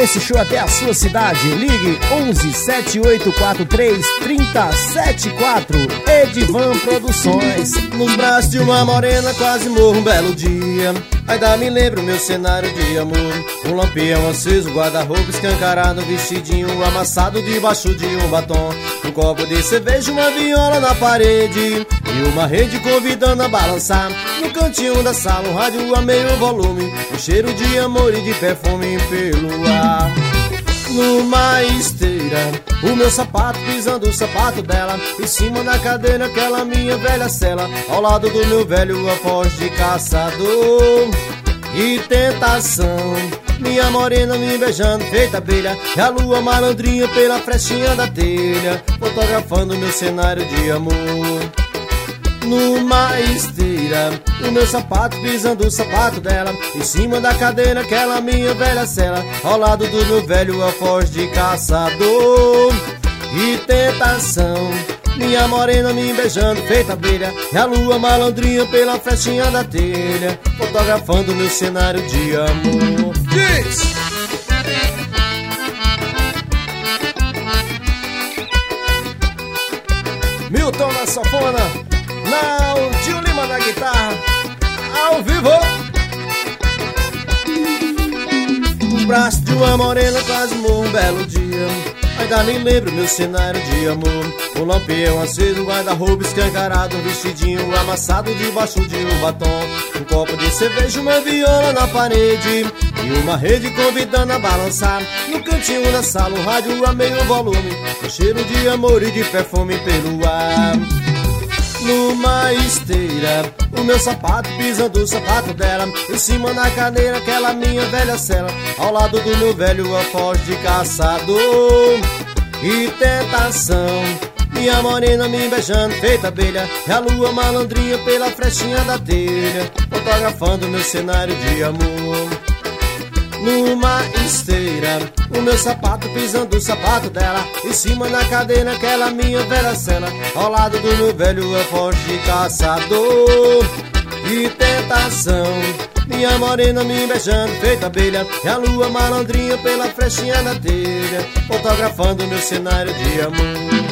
levar esse show até a sua cidade. Ligue 11 7843 3074. Edivan Produções. Nos braços de uma morena quase morro um belo dia. Ainda me lembro meu cenário de amor. Um lampião aceso, guarda-roupa escancarado, um vestidinho amassado debaixo de um batom. Um copo de cerveja, uma viola na parede e uma rede convidando a balançar. No cantinho da sala, um rádio a meio volume, um cheiro de amor e de perfume pelo ar. Numa esteira, o meu sapato pisando o sapato dela, em cima da cadeira aquela minha velha cela, ao lado do meu velho alfoz de caçador. E tentação, minha morena me beijando feita abelha, e a lua malandrinha pela frechinha da telha, fotografando meu cenário de amor. Numa esteira, o meu sapato pisando o sapato dela, em cima da cadeira aquela minha velha cela, ao lado do meu velho alfoz de caçador. E tentação, minha morena me beijando feita abelha, e a lua malandrinha pela frechinha da telha, fotografando meu cenário de amor. Diz! Milton na sanfona, Naldinho Lima na guitarra, ao vivo. Nos braços de uma morena quase morro um belo dia. Ainda me lembro meu cenário de amor. Um lampião aceso, um guarda-roupa escancarado, um vestidinho amassado debaixo de um batom. Um copo de cerveja, uma viola na parede e uma rede convidando a balançar. No cantinho da sala, um rádio a meio volume, um cheiro de amor e de perfume pelo ar. Numa esteira, o meu sapato pisando o sapato dela, em cima da cadeira aquela minha velha cela, ao lado do meu velho alfoz de caçador. E tentação, minha morena me beijando feita abelha, e a lua malandrinha pela frechinha da telha, fotografando meu cenário de amor. Numa esteira, o meu sapato pisando o sapato dela, em cima da cadeira aquela minha velha cela, ao lado do meu velho alfoz de caçador. E tentação, minha morena me beijando feita abelha, e a lua malandrinha pela frechinha da telha, fotografando meu cenário de amor.